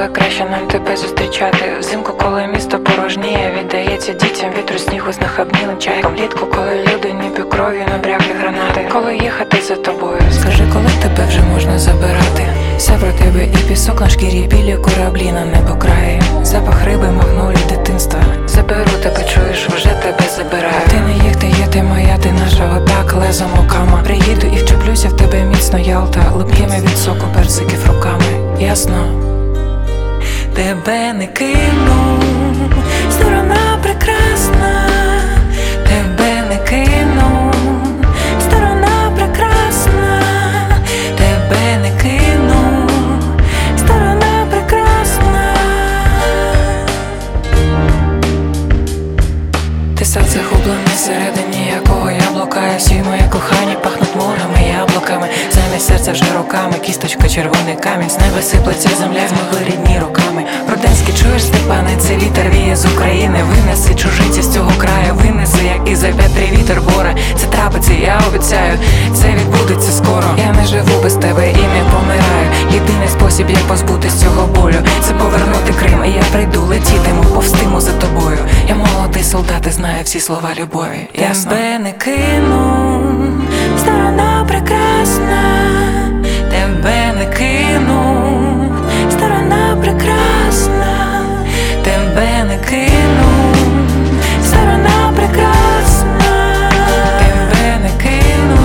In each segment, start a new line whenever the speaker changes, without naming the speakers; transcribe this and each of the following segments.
коли краще нам тебе зустрічати. Взимку, коли місто порожніє, віддається дітям вітру, снігу з нахабнілим чайком. Влітку, коли люди ніби кров'ю набрякли гранати. Коли їхати за тобою, скажи, коли тебе вже можна забирати. Все про тебе і пісок на шкірі, білі кораблі на небокраї. Запах риби, магнолій дитинства. Заберу тебе, чуєш, вже тебе забираю. Ти не їх, ти є, ти моя, ти наша, отак лезом окама. Приїду і вчеплюся в тебе міцно, Ялта, липкими від соку персиків руками. Ясно? Тебе не кину, сторона прекрасна. Тебе не кину, сторона прекрасна. Тебе не кину, сторона прекрасна. Ти серце гублене всередині якого я блукаю. Всі мої кохані пахнуть мурами, яблуками. Замість серця вже руками, кісточка, червоний камінь. З неба сиплеться земля, змогли рідні руками. Роденський, чуєш, Степане, це вітер віє з України. Винеси чужинці з цього краю, винеси, як і за вітрі вітер боре. Це трапиться, я обіцяю, це відбудеться скоро. Я не живу без тебе і не помираю. Єдиний спосіб, як позбутись цього болю, це повернути Крим, і я прийду, летітиму, повстиму за тобою. Я молодий солдат і знаю всі слова любові. Ясно? Тебе не кину, сторона прекрасна. Тебе не кину, сторона прекрасна. Тебе не кину, сторона прекрасна. Тебе не кину.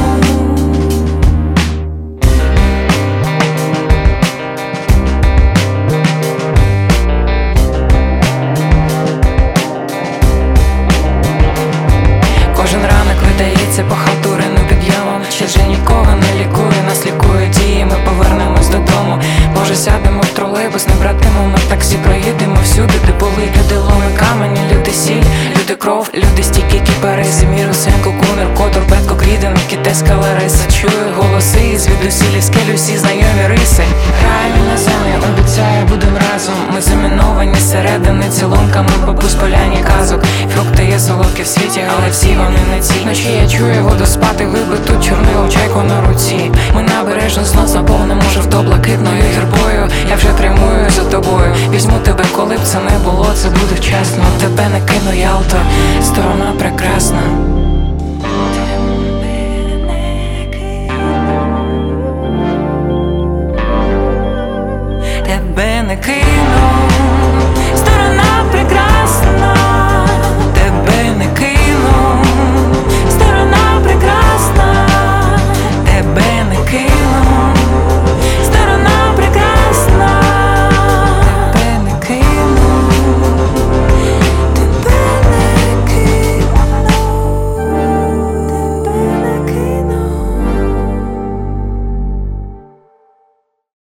Кожен ранок видається похалтуреним підйомом. Ще вже нікого не лікує, нас лікує дії, ми повернемось додому. Може сядемо в тролейбус, не братимемо в таксі, проїдемо всюди, де були люди, ломи камені, люди сіль, люди кров, люди стійкі, кіпариси, мірусенко, кунер, котор, бетко, кріден, китайська лариса. Чую голоси, звідусілі скелю, всі знайомі риси. Граємо на землі, обіцяю, будем разом. Ми заміновані зсередини цілунками, бабусь поляні казок. Фрукти є солодкі в світі, але всі вони не ці. Вночі я чую водоспади, вибиту чорнилу чайку на руці. Ми набережну знов заповнимо жовто-блакитною гірбою. Я вже прямую за тобою, візьму тебе, коли б це не було, це буде вчасно. Тебе не кину, Ялта, сторона прекрасна.